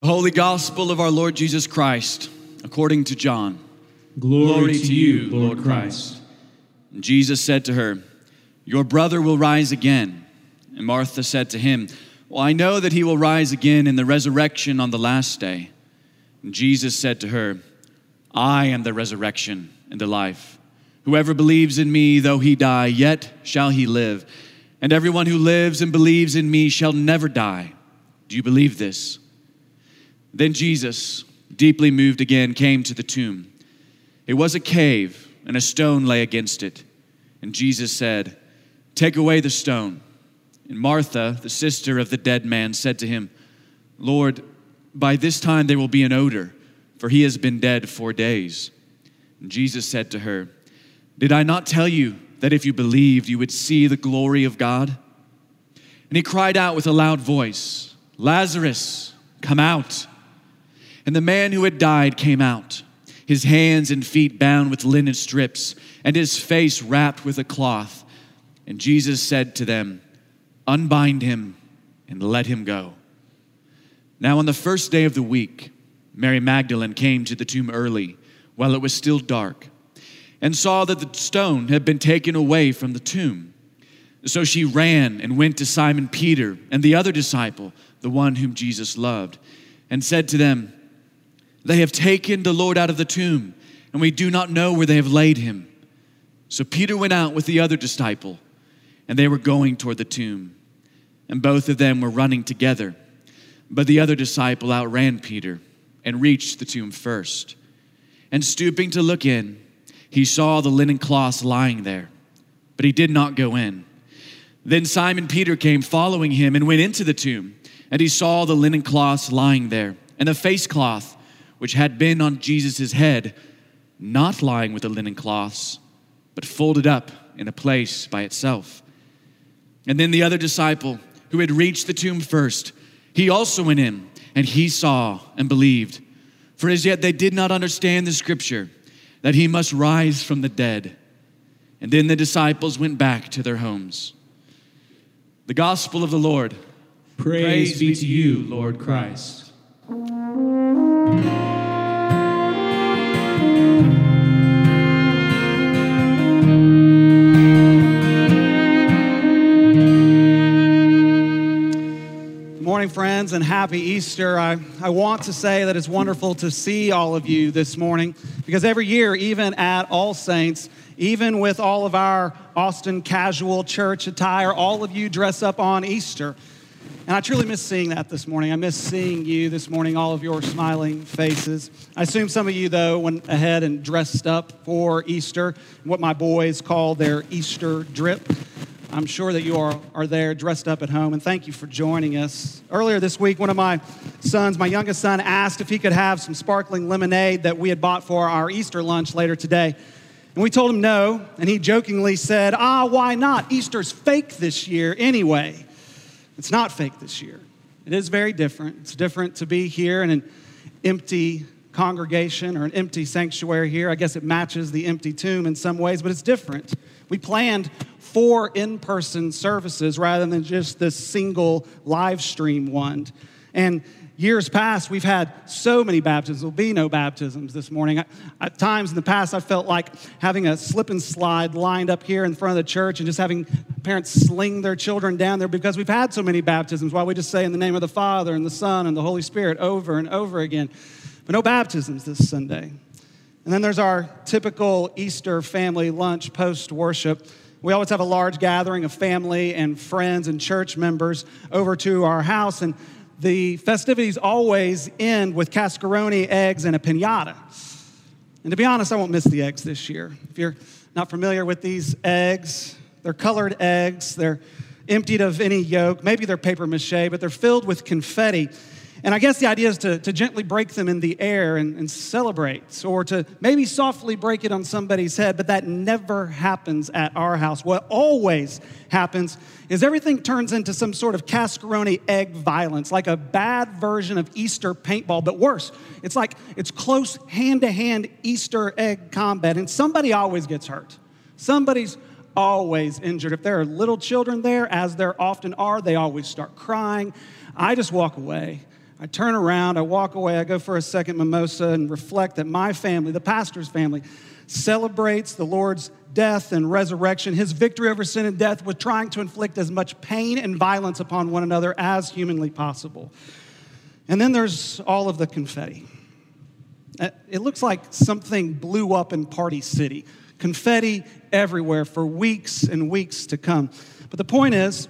Holy Gospel of our Lord Jesus Christ, according to John. Glory to you, Lord Christ. And Jesus said to her, "Your brother will rise again." And Martha said to him, "Well, I know that he will rise again in the resurrection on the last day." And Jesus said to her, "I am the resurrection and the life. Whoever believes in me, though he die, yet shall he live. And everyone who lives and believes in me shall never die. Do you believe this?" Then Jesus, deeply moved again, came to the tomb. It was a cave, and a stone lay against it. And Jesus said, "Take away the stone." And Martha, the sister of the dead man, said to him, "Lord, by this time there will be an odor, for he has been dead 4 days." And Jesus said to her, "Did I not tell you that if you believed, you would see the glory of God?" And he cried out with a loud voice, "Lazarus, come out." And the man who had died came out, his hands and feet bound with linen strips, and his face wrapped with a cloth. And Jesus said to them, "Unbind him and let him go." Now on the first day of the week, Mary Magdalene came to the tomb early, while it was still dark, and saw that the stone had been taken away from the tomb. So she ran and went to Simon Peter and the other disciple, the one whom Jesus loved, and said to them, "They have taken the Lord out of the tomb, and we do not know where they have laid him." So Peter went out with the other disciple, and they were going toward the tomb. And both of them were running together. But the other disciple outran Peter and reached the tomb first. And stooping to look in, he saw the linen cloths lying there, but he did not go in. Then Simon Peter came following him and went into the tomb, and he saw the linen cloths lying there, and the face cloth which had been on Jesus' head, not lying with the linen cloths, but folded up in a place by itself. And then the other disciple, who had reached the tomb first, he also went in, and he saw and believed. For as yet they did not understand the scripture, that he must rise from the dead. And then the disciples went back to their homes. The gospel of the Lord. Praise be to you, Lord Christ. Good morning, friends, and happy Easter. I want to say that it's wonderful to see all of you this morning, because every year, even at All Saints, even with all of our Austin casual church attire, all of you dress up on Easter. And I truly miss seeing that this morning. I miss seeing you this morning, all of your smiling faces. I assume some of you, though, went ahead and dressed up for Easter, what my boys call their Easter drip. I'm sure that you are there dressed up at home, and thank you for joining us. Earlier this week, one of my sons, my youngest son, asked if he could have some sparkling lemonade that we had bought for our Easter lunch later today. And we told him no, and he jokingly said, "Why not? Easter's fake this year anyway." It's not fake this year. It is very different. It's different to be here in an empty congregation or an empty sanctuary here. I guess it matches the empty tomb in some ways, but it's different. We planned 4 in-person services rather than just this single live stream one. And years past, we've had so many baptisms. There'll be no baptisms this morning. At times in the past, I felt like having a slip and slide lined up here in front of the church and just having parents sling their children down there, because we've had so many baptisms. Why we just say in the name of the Father and the Son and the Holy Spirit over and over again. But no baptisms this Sunday. And then there's our typical Easter family lunch post-worship. We always have a large gathering of family and friends and church members over to our house, and the festivities always end with cascaroni, eggs, and a piñata. And to be honest, I won't miss the eggs this year. If you're not familiar with these eggs, they're colored eggs. They're emptied of any yolk. Maybe they're paper mache, but they're filled with confetti. And I guess the idea is to gently break them in the air and celebrate, or to maybe softly break it on somebody's head, but that never happens at our house. What always happens is everything turns into some sort of cascaroni egg violence, like a bad version of Easter paintball, but worse. It's like it's close hand-to-hand Easter egg combat, and somebody always gets hurt. Somebody's always injured. If there are little children there, as there often are, they always start crying. I just walk away. I turn around, I walk away, I go for a second mimosa and reflect that my family, the pastor's family, celebrates the Lord's death and resurrection, his victory over sin and death, with trying to inflict as much pain and violence upon one another as humanly possible. And then there's all of the confetti. It looks like something blew up in Party City. Confetti everywhere for weeks and weeks to come. But the point is,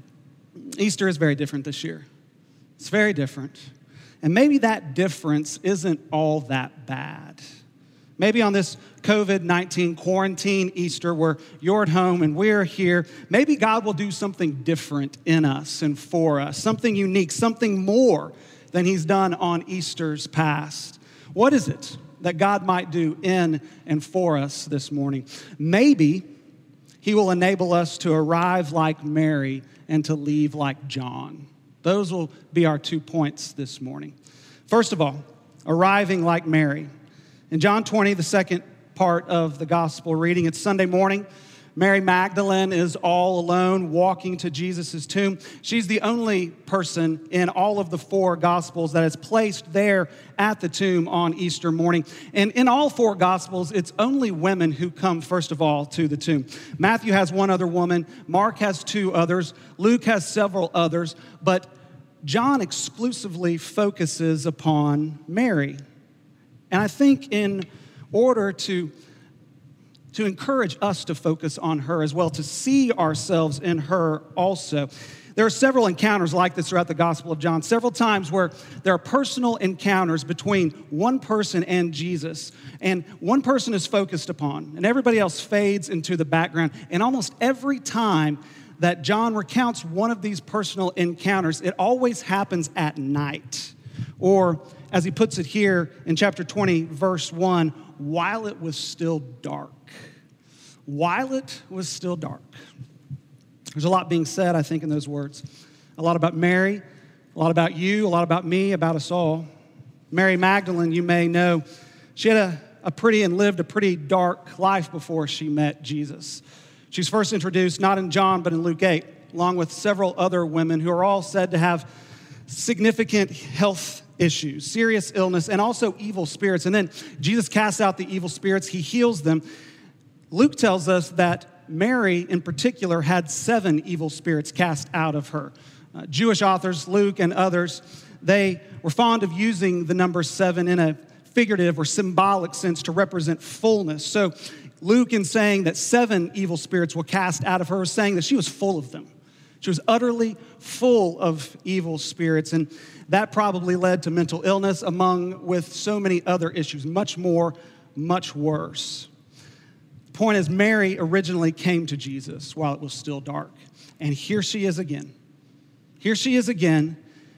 Easter is very different this year. It's very different. And maybe that difference isn't all that bad. Maybe on this COVID-19 quarantine Easter where you're at home and we're here, maybe God will do something different in us and for us, something unique, something more than he's done on Easter's past. What is it that God might do in and for us this morning? Maybe he will enable us to arrive like Mary and to leave like John. Those will be our 2 points this morning. First of all, arriving like Mary. In John 20, the second part of the gospel reading, it's Sunday morning. Mary Magdalene is all alone walking to Jesus' tomb. She's the only person in all of the 4 gospels that is placed there at the tomb on Easter morning. And in all 4 gospels, it's only women who come first of all to the tomb. Matthew has 1 other woman. Mark has 2 others. Luke has several others. But John exclusively focuses upon Mary. And I think in order to encourage us to focus on her as well, to see ourselves in her also. There are several encounters like this throughout the Gospel of John, several times where there are personal encounters between one person and Jesus, and one person is focused upon, and everybody else fades into the background. And almost every time that John recounts one of these personal encounters, it always happens at night, or as he puts it here in chapter 20, verse 1, while it was still dark. While it was still dark. There's a lot being said, I think, in those words. A lot about Mary, a lot about you, a lot about me, about us all. Mary Magdalene, you may know, she had a pretty and lived a pretty dark life before she met Jesus. She's first introduced not in John, but in Luke 8, along with several other women who are all said to have significant health issues, serious illness, and also evil spirits. And then Jesus casts out the evil spirits. He heals them. Luke tells us that Mary, in particular, had 7 evil spirits cast out of her. Jewish authors, Luke and others, they were fond of using the number 7 in a figurative or symbolic sense to represent fullness. So Luke, in saying that 7 evil spirits were cast out of her, was saying that she was full of them. She was utterly full of evil spirits, and that probably led to mental illness with so many other issues, much more, much worse. The point is, Mary originally came to Jesus while it was still dark, and here she is again. Here she is again.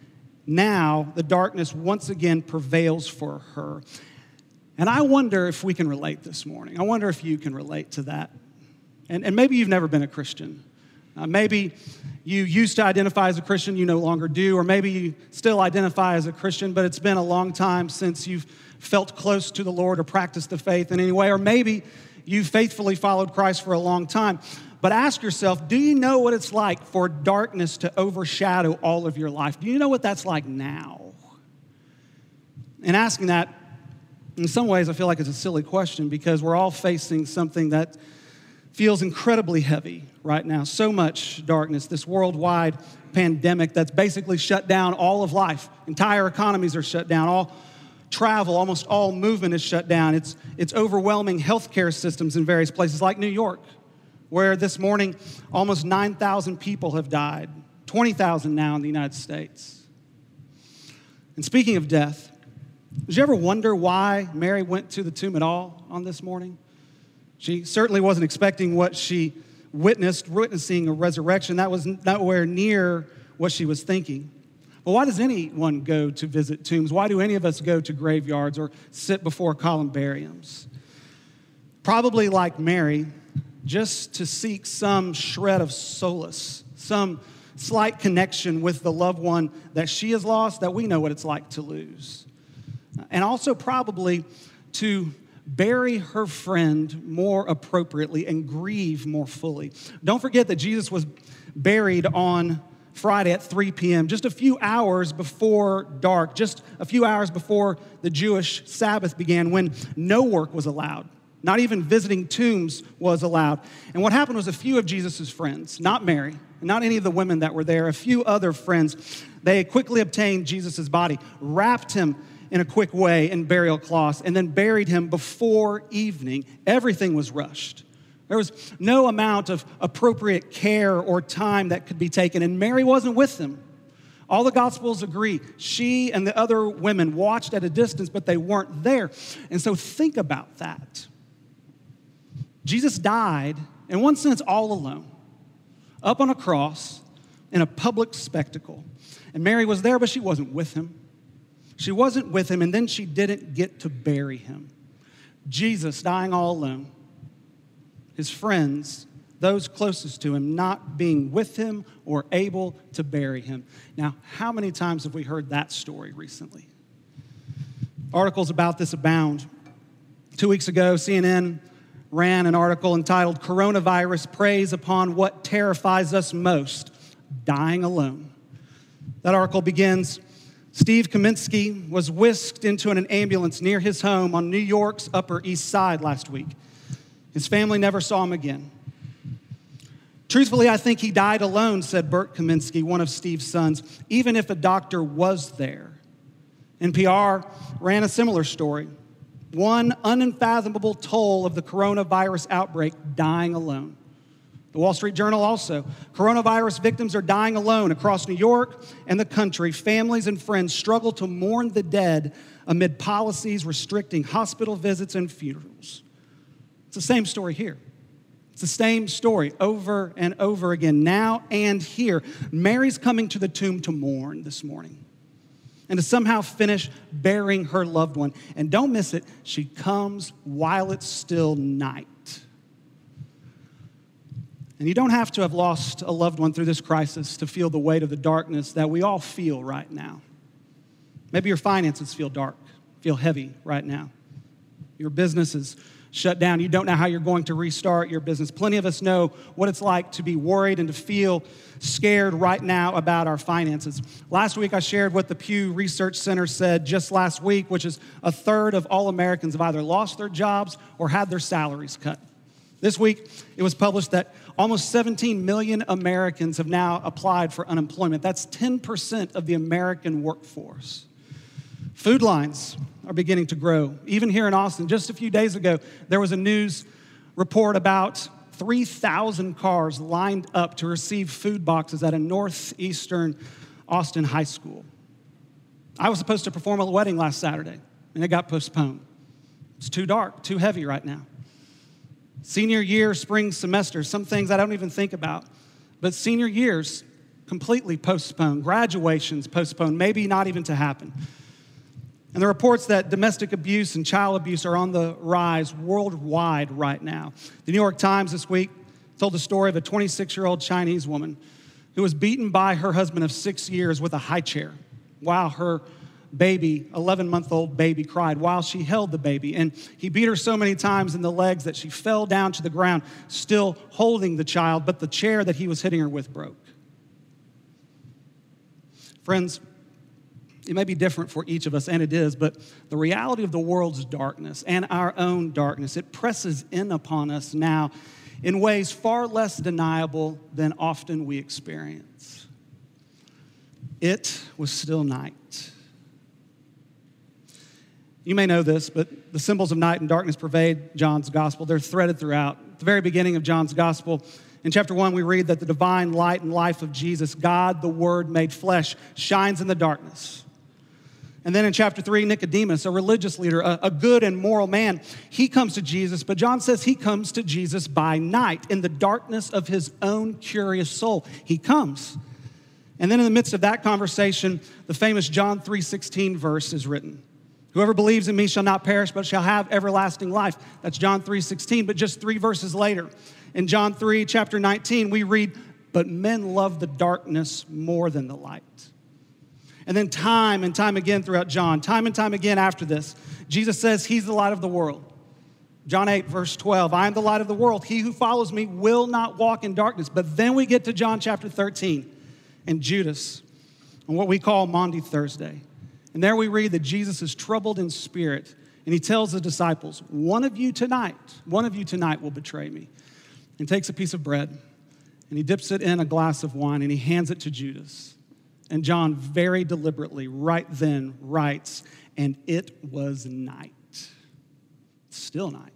Now the darkness once again prevails for her. And I wonder if we can relate this morning. I wonder if you can relate to that. And maybe you've never been a Christian. Maybe you used to identify as a Christian, you no longer do, or maybe you still identify as a Christian, but it's been a long time since you've felt close to the Lord or practiced the faith in any way, or maybe you've faithfully followed Christ for a long time. But ask yourself, do you know what it's like for darkness to overshadow all of your life? Do you know what that's like now? And asking that, in some ways, I feel like it's a silly question because we're all facing something that feels incredibly heavy right now. So much darkness, this worldwide pandemic that's basically shut down all of life. Entire economies are shut down. All travel, almost all movement is shut down. It's overwhelming healthcare systems in various places like New York, where this morning almost 9,000 people have died, 20,000 now in the United States. And speaking of death, did you ever wonder why Mary went to the tomb at all on this morning? She certainly wasn't expecting what she witnessing a resurrection. That was nowhere near what she was thinking. But why does anyone go to visit tombs? Why do any of us go to graveyards or sit before columbariums? Probably like Mary, just to seek some shred of solace, some slight connection with the loved one that she has lost, that we know what it's like to lose. And also probably to bury her friend more appropriately and grieve more fully. Don't forget that Jesus was buried on Friday at 3 p.m., just a few hours before dark, just a few hours before the Jewish Sabbath began, when no work was allowed. Not even visiting tombs was allowed. And what happened was a few of Jesus' friends, not Mary, not any of the women that were there, a few other friends, they quickly obtained Jesus' body, wrapped him in a quick way in burial cloths, and then buried him before evening. Everything was rushed. There was no amount of appropriate care or time that could be taken, and Mary wasn't with them. All the Gospels agree. She and the other women watched at a distance, but they weren't there. And so think about that. Jesus died, in one sense, all alone, up on a cross in a public spectacle. And Mary was there, but she wasn't with him. She wasn't with him, and then she didn't get to bury him. Jesus dying all alone. His friends, those closest to him, not being with him or able to bury him. Now, how many times have we heard that story recently? Articles about this abound. 2 weeks ago, CNN ran an article entitled, "Coronavirus Preys Upon What Terrifies Us Most, Dying Alone." That article begins, Steve Kaminsky was whisked into an ambulance near his home on New York's Upper East Side last week. His family never saw him again. "Truthfully, I think he died alone," said Bert Kaminsky, one of Steve's sons, "even if a doctor was there." NPR ran a similar story. One unfathomable toll of the coronavirus outbreak, dying alone. The Wall Street Journal also, coronavirus victims are dying alone across New York and the country. Families and friends struggle to mourn the dead amid policies restricting hospital visits and funerals. It's the same story here. It's the same story over and over again, now and here. Mary's coming to the tomb to mourn this morning and to somehow finish burying her loved one. And don't miss it, she comes while it's still night. And you don't have to have lost a loved one through this crisis to feel the weight of the darkness that we all feel right now. Maybe your finances feel dark, feel heavy right now. Your business is shut down. You don't know how you're going to restart your business. Plenty of us know what it's like to be worried and to feel scared right now about our finances. Last week, I shared what the Pew Research Center said just last week, which is a third of all Americans have either lost their jobs or had their salaries cut. This week, it was published that almost 17 million Americans have now applied for unemployment. That's 10% of the American workforce. Food lines are beginning to grow. Even here in Austin, just a few days ago, there was a news report about 3,000 cars lined up to receive food boxes at a northeastern Austin high school. I was supposed to perform a wedding last Saturday, and it got postponed. It's too dark, too heavy right now. Senior year, spring semester, some things I don't even think about, but senior years completely postponed, graduations postponed, maybe not even to happen. And the reports that domestic abuse and child abuse are on the rise worldwide right now. The New York Times this week told the story of a 26-year-old Chinese woman who was beaten by her husband of 6 years with a high chair while her baby, 11-month-old baby, cried while she held the baby. And he beat her so many times in the legs that she fell down to the ground, still holding the child, but the chair that he was hitting her with broke. Friends, it may be different for each of us, and it is, but the reality of the world's darkness and our own darkness, it presses in upon us now in ways far less deniable than often we experience. It was still night. You may know this, but the symbols of night and darkness pervade John's gospel. They're threaded throughout. At the very beginning of John's gospel, in chapter 1, we read that the divine light and life of Jesus, God, the Word made flesh, shines in the darkness. And then in chapter 3, Nicodemus, a religious leader, a good and moral man, he comes to Jesus, but John says he comes to Jesus by night, in the darkness of his own curious soul. He comes. And then in the midst of that conversation, the famous John 3:16 verse is written. Whoever believes in me shall not perish, but shall have everlasting life. That's John 3:16, but just 3 verses later, in John 3, chapter 19, we read, but men love the darkness more than the light. And then time and time again throughout John, time and time again after this, Jesus says he's the light of the world. John 8, verse 12, I am the light of the world. He who follows me will not walk in darkness. But then we get to John chapter 13. and Judas on what we call Maundy Thursday. And there we read that Jesus is troubled in spirit, and he tells the disciples, one of you tonight will betray me. And takes a piece of bread, and he dips it in a glass of wine, and he hands it to Judas. And John very deliberately right then writes, and it was night. It's still night.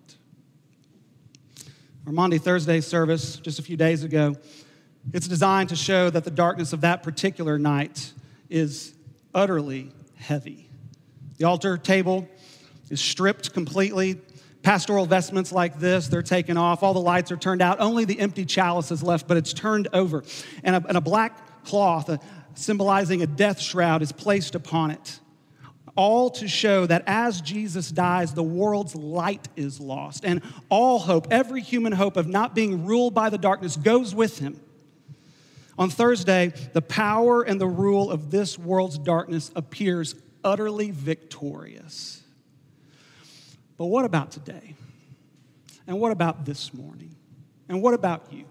Our Maundy Thursday service just a few days ago, it's designed to show that the darkness of that particular night is utterly heavy. The altar table is stripped completely. Pastoral vestments like this, they're taken off. All the lights are turned out. Only the empty chalice is left, but it's turned over. And a black cloth symbolizing a death shroud is placed upon it. All to show that as Jesus dies, the world's light is lost. And all hope, every human hope of not being ruled by the darkness goes with him. On Thursday, the power and the rule of this world's darkness appears utterly victorious. But what about today? And what about this morning? And what about you?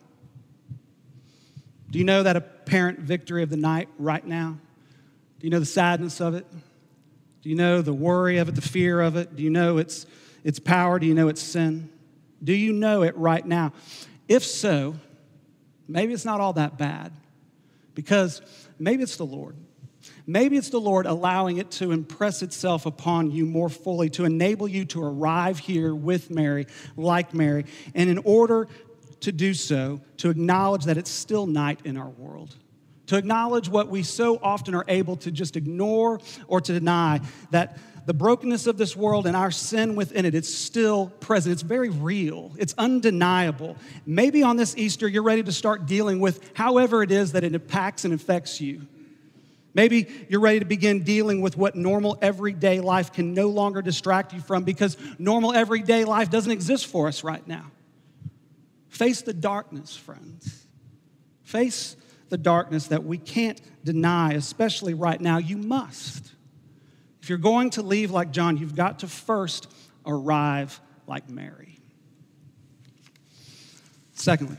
Do you know that apparent victory of the night right now? Do you know the sadness of it? Do you know the worry of it, the fear of it? Do you know its power? Do you know its sin? Do you know it right now? If so, maybe it's not all that bad, because maybe it's the Lord. Maybe it's the Lord allowing it to impress itself upon you more fully, to enable you to arrive here with Mary, like Mary, and in order to do so, to acknowledge that it's still night in our world, to acknowledge what we so often are able to just ignore or to deny, that the brokenness of this world and our sin within it, it's still present. It's very real. It's undeniable. Maybe on this Easter, you're ready to start dealing with however it is that it impacts and affects you. Maybe you're ready to begin dealing with what normal everyday life can no longer distract you from, because normal everyday life doesn't exist for us right now. Face the darkness, friends. Face the darkness that we can't deny, especially right now. You must. If you're going to leave like John, you've got to first arrive like Mary. Secondly,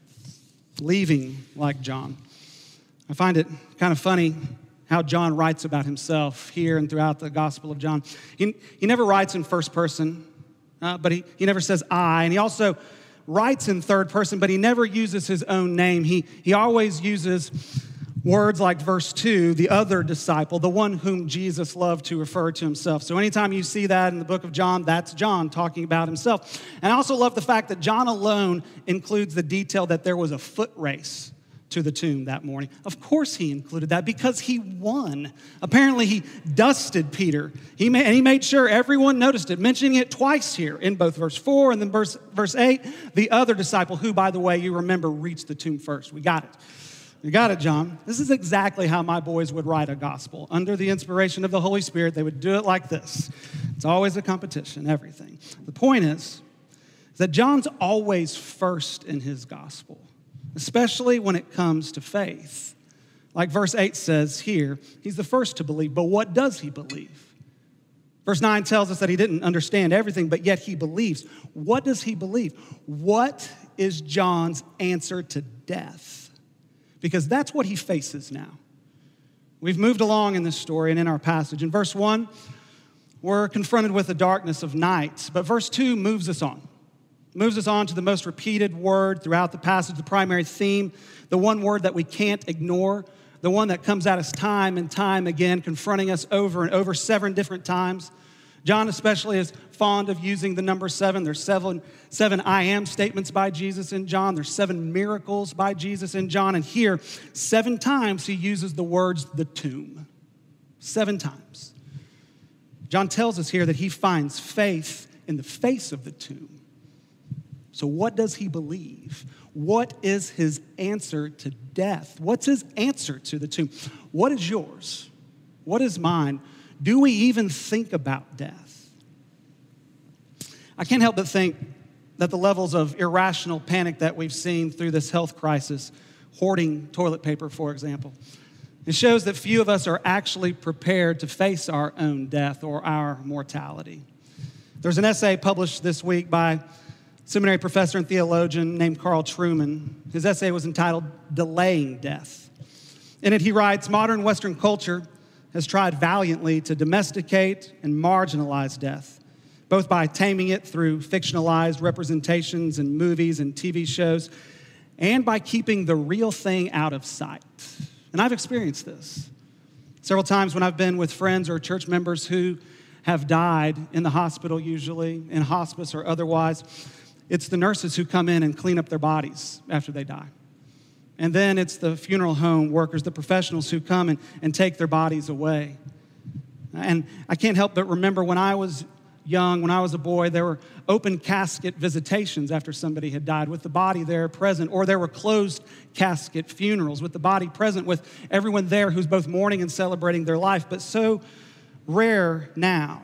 leaving like John. I find it kind of funny how John writes about himself here and throughout the Gospel of John. He never writes in first person, but he never says I. And he also writes in third person, but he never uses his own name. He always uses words like verse 2, the other disciple, the one whom Jesus loved to refer to himself. So anytime you see that in the book of John, that's John talking about himself. And I also love the fact that John alone includes the detail that there was a foot race to the tomb that morning. Of course he included that, because he won. Apparently he dusted Peter. He made sure everyone noticed it, mentioning it twice here in both verse 4 and then verse 8. The other disciple, who, by the way, you remember, reached the tomb first. We got it. You got it, John. This is exactly how my boys would write a gospel. Under the inspiration of the Holy Spirit, they would do it like this. It's always a competition, everything. The point is that John's always first in his gospel, especially when it comes to faith. Like verse 8 says here, he's the first to believe, but what does he believe? Verse 9 tells us that he didn't understand everything, but yet he believes. What does he believe? What is John's answer to death? Because that's what he faces now. We've moved along in this story and in our passage. In verse 1, we're confronted with the darkness of night, but verse 2 moves us on. Moves us on to the most repeated word throughout the passage, the primary theme, the one word that we can't ignore, the one that comes at us time and time again, confronting us over and over 7 different times. John especially is fond of using the number 7. There's seven I am statements by Jesus in John. There's 7 miracles by Jesus in John. And here, 7 times he uses the words the tomb. 7 times. John tells us here that he finds faith in the face of the tomb. So what does he believe? What is his answer to death? What's his answer to the tomb? What is yours? What is mine? Do we even think about death? I can't help but think that the levels of irrational panic that we've seen through this health crisis, hoarding toilet paper, for example, it shows that few of us are actually prepared to face our own death or our mortality. There's an essay published this week by seminary professor and theologian named Carl Trueman. His essay was entitled Delaying Death. In it, he writes, modern Western culture has tried valiantly to domesticate and marginalize death, both by taming it through fictionalized representations in movies and TV shows, and by keeping the real thing out of sight. And I've experienced this several times when I've been with friends or church members who have died in the hospital, usually in hospice or otherwise. It's the nurses who come in and clean up their bodies after they die. And then it's the funeral home workers, the professionals who come and take their bodies away. And I can't help but remember when I was young, when I was a boy, there were open casket visitations after somebody had died with the body there present, or there were closed casket funerals with the body present, with everyone there who's both mourning and celebrating their life, but so rare now.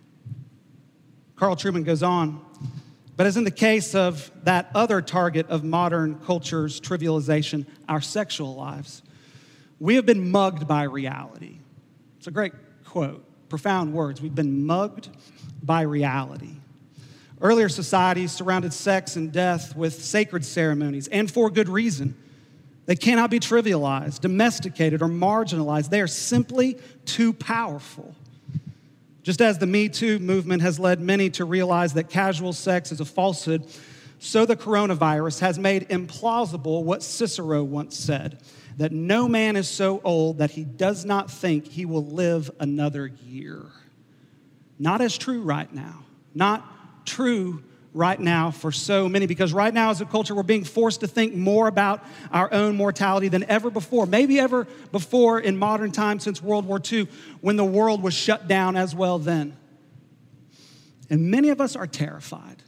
Carl Trueman goes on, but as in the case of that other target of modern culture's trivialization, our sexual lives, we have been mugged by reality. It's a great quote, profound words. We've been mugged by reality. Earlier societies surrounded sex and death with sacred ceremonies, and for good reason. They cannot be trivialized, domesticated, or marginalized. They are simply too powerful. Just as the Me Too movement has led many to realize that casual sex is a falsehood, so the coronavirus has made implausible what Cicero once said, that no man is so old that he does not think he will live another year. Not as true right now. Not true right now for so many, because right now as a culture, we're being forced to think more about our own mortality than ever before. Maybe ever before in modern times since World War II, when the world was shut down as well then. And many of us are terrified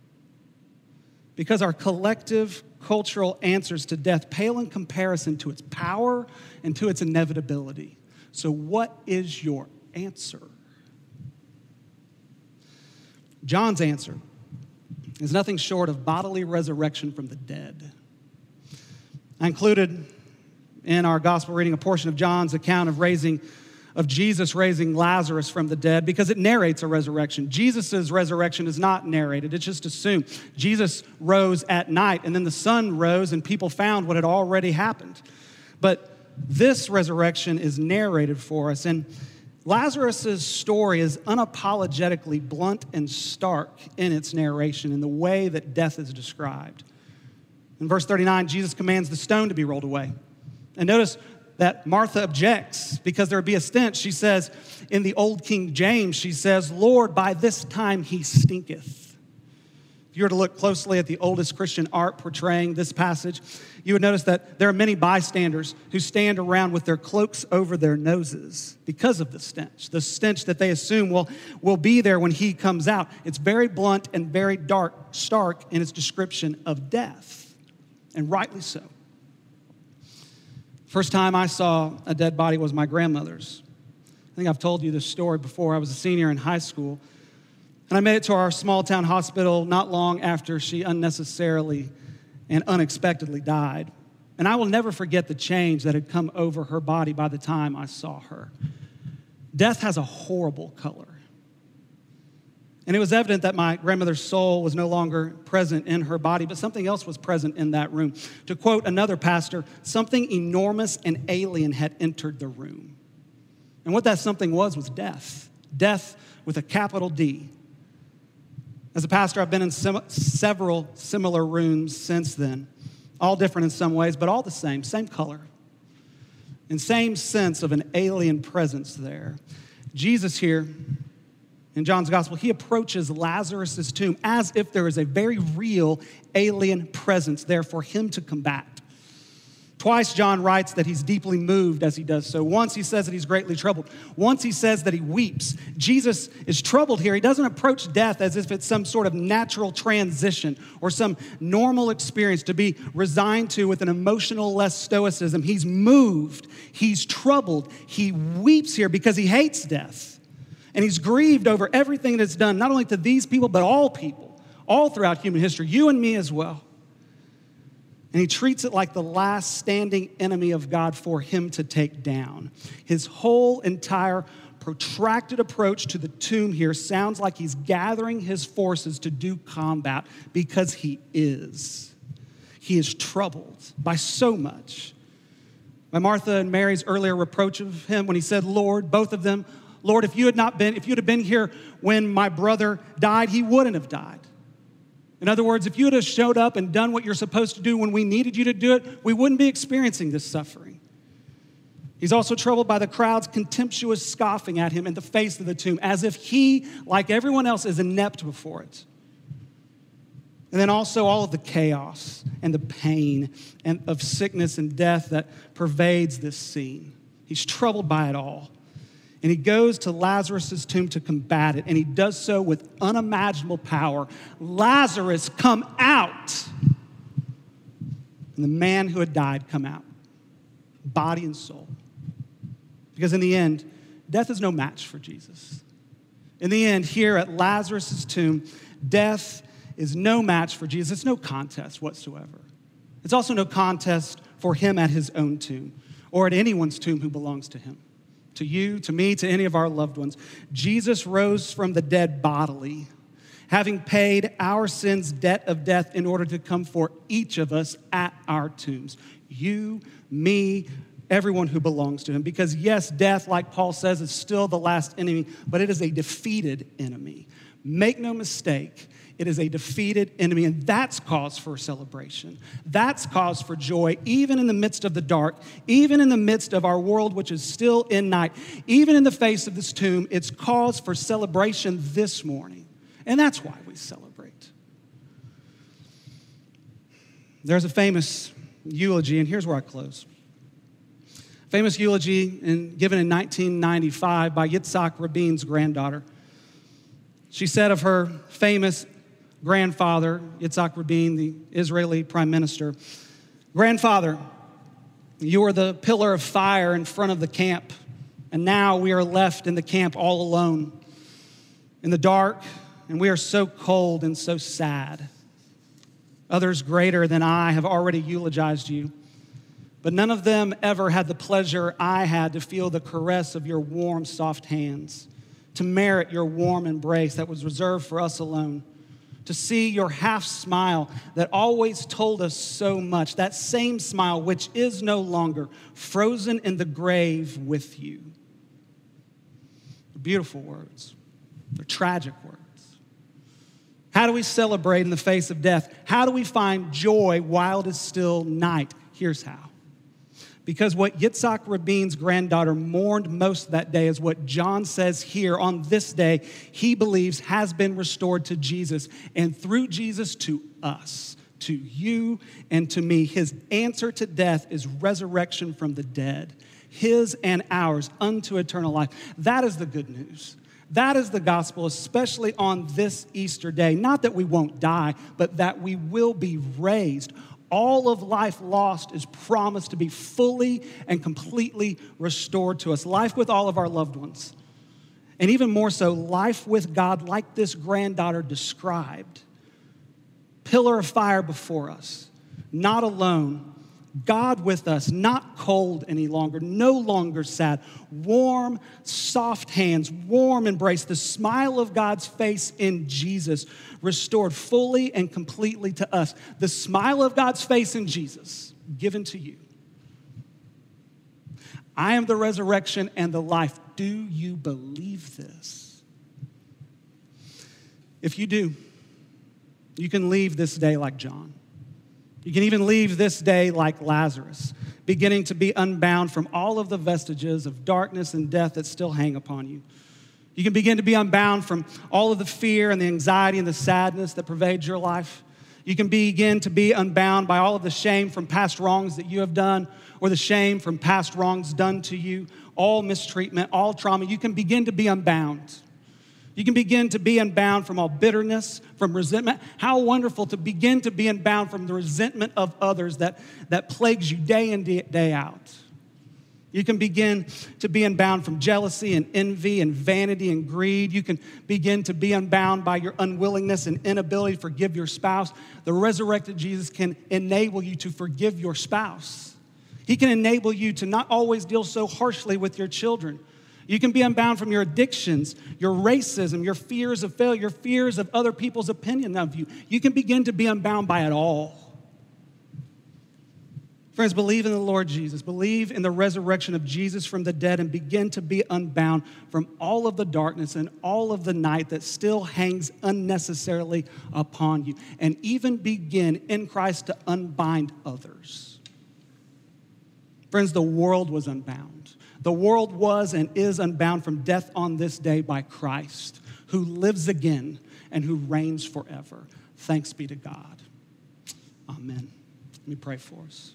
because our collective cultural answers to death pale in comparison to its power and to its inevitability. So what is your answer? John's answer is nothing short of bodily resurrection from the dead. I included in our gospel reading a portion of John's account of Jesus raising Lazarus from the dead because it narrates a resurrection. Jesus' resurrection is not narrated, it's just assumed. Jesus rose at night, and then the sun rose, and people found what had already happened. But this resurrection is narrated for us, and Lazarus' story is unapologetically blunt and stark in its narration, in the way that death is described. In verse 39, Jesus commands the stone to be rolled away. And notice that Martha objects because there would be a stench. She says, in the old King James, she says, Lord, by this time he stinketh. If you were to look closely at the oldest Christian art portraying this passage, you would notice that there are many bystanders who stand around with their cloaks over their noses because of the stench that they assume will be there when he comes out. It's very blunt and very stark in its description of death, and rightly so. First time I saw a dead body was my grandmother's. I think I've told you this story before. I was a senior in high school, and I made it to our small town hospital not long after she unnecessarily and unexpectedly died. And I will never forget the change that had come over her body by the time I saw her. Death has a horrible color. And it was evident that my grandmother's soul was no longer present in her body, but something else was present in that room. To quote another pastor, something enormous and alien had entered the room. And what that something was death. Death with a capital D. As a pastor, I've been in several similar rooms since then, all different in some ways, but all the same color, and same sense of an alien presence there. Jesus here, in John's gospel, he approaches Lazarus' tomb as if there is a very real alien presence there for him to combat. Twice John writes that he's deeply moved as he does so. Once he says that he's greatly troubled. Once he says that he weeps. Jesus is troubled here. He doesn't approach death as if it's some sort of natural transition or some normal experience to be resigned to with an emotional less stoicism. He's moved. He's troubled. He weeps here because he hates death. And he's grieved over everything that's done, not only to these people, but all people, all throughout human history, you and me as well. And he treats it like the last standing enemy of God for him to take down. His whole entire protracted approach to the tomb here sounds like he's gathering his forces to do combat because he is. He is troubled by so much. by Martha and Mary's earlier reproach of him when he said, Lord, both of them, Lord, if you'd have been here when my brother died, he wouldn't have died. In other words, if you had showed up and done what you're supposed to do when we needed you to do it, we wouldn't be experiencing this suffering. He's also troubled by the crowd's contemptuous scoffing at him in the face of the tomb, as if he, like everyone else, is inept before it. And then also all of the chaos and the pain and of sickness and death that pervades this scene. He's troubled by it all. And he goes to Lazarus' tomb to combat it, and he does so with unimaginable power. Lazarus, come out! And the man who had died come out, body and soul. Because in the end, death is no match for Jesus. In the end, here at Lazarus' tomb, death is no match for Jesus. It's no contest whatsoever. It's also no contest for him at his own tomb or at anyone's tomb who belongs to him. To you, to me, to any of our loved ones. Jesus rose from the dead bodily, having paid our sins' debt of death in order to come for each of us at our tombs. You, me, everyone who belongs to him. Because yes, death, like Paul says, is still the last enemy, but it is a defeated enemy. Make no mistake, it is a defeated enemy, and that's cause for celebration. That's cause for joy, even in the midst of the dark, even in the midst of our world, which is still in night, even in the face of this tomb. It's cause for celebration this morning, and that's why we celebrate. There's a famous eulogy, and here's where I close. Famous eulogy given in 1995 by Yitzhak Rabin's granddaughter. She said of her famous grandfather, Yitzhak Rabin, the Israeli prime minister, "Grandfather, you were the pillar of fire in front of the camp, and now we are left in the camp all alone, in the dark, and we are so cold and so sad. Others greater than I have already eulogized you, but none of them ever had the pleasure I had to feel the caress of your warm, soft hands, to merit your warm embrace that was reserved for us alone, to see your half smile that always told us so much, that same smile which is no longer, frozen in the grave with you." They're beautiful words. They're tragic words. How do we celebrate in the face of death? How do we find joy while it is still night? Here's how. Because what Yitzhak Rabin's granddaughter mourned most that day is what John says here on this day he believes has been restored to Jesus, and through Jesus to us, to you and to me. His answer to death is resurrection from the dead, his and ours unto eternal life. That is the good news. That is the gospel, especially on this Easter day. Not that we won't die, but that we will be raised. All of life lost is promised to be fully and completely restored to us. Life with all of our loved ones. And even more so, life with God like this granddaughter described. Pillar of fire before us, not alone. God with us, not cold any longer, no longer sad. Warm, soft hands, warm embrace, the smile of God's face in Jesus, restored fully and completely to us. The smile of God's face in Jesus, given to you. I am the resurrection and the life. Do you believe this? If you do, you can leave this day like John. You can even leave this day like Lazarus, beginning to be unbound from all of the vestiges of darkness and death that still hang upon you. You can begin to be unbound from all of the fear and the anxiety and the sadness that pervades your life. You can begin to be unbound by all of the shame from past wrongs that you have done, or the shame from past wrongs done to you, all mistreatment, all trauma. You can begin to be unbound. You can begin to be unbound from all bitterness, from resentment. How wonderful to begin to be unbound from the resentment of others that plagues you day in, day out. You can begin to be unbound from jealousy and envy and vanity and greed. You can begin to be unbound by your unwillingness and inability to forgive your spouse. The resurrected Jesus can enable you to forgive your spouse. He can enable you to not always deal so harshly with your children. You can be unbound from your addictions, your racism, your fears of failure, your fears of other people's opinion of you. You can begin to be unbound by it all. Friends, believe in the Lord Jesus. Believe in the resurrection of Jesus from the dead and begin to be unbound from all of the darkness and all of the night that still hangs unnecessarily upon you. And even begin in Christ to unbind others. Friends, the world was unbound. The world was and is unbound from death on this day by Christ, who lives again and who reigns forever. Thanks be to God. Amen. Let me pray for us.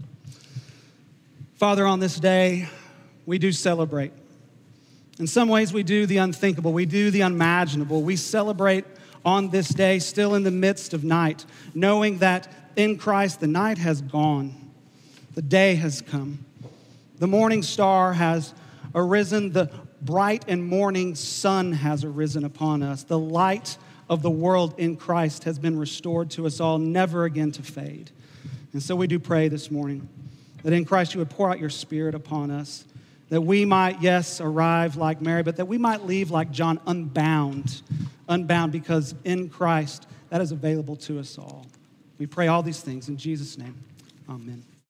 Father, on this day, we do celebrate. In some ways, we do the unthinkable. We do the unimaginable. We celebrate on this day, still in the midst of night, knowing that in Christ the night has gone. The day has come. The morning star has arisen. The bright and morning sun has arisen upon us. The light of the world in Christ has been restored to us all, never again to fade. And so we do pray this morning that in Christ you would pour out your Spirit upon us, that we might, yes, arrive like Mary, but that we might leave like John, unbound because in Christ that is available to us all. We pray all these things in Jesus' name. Amen.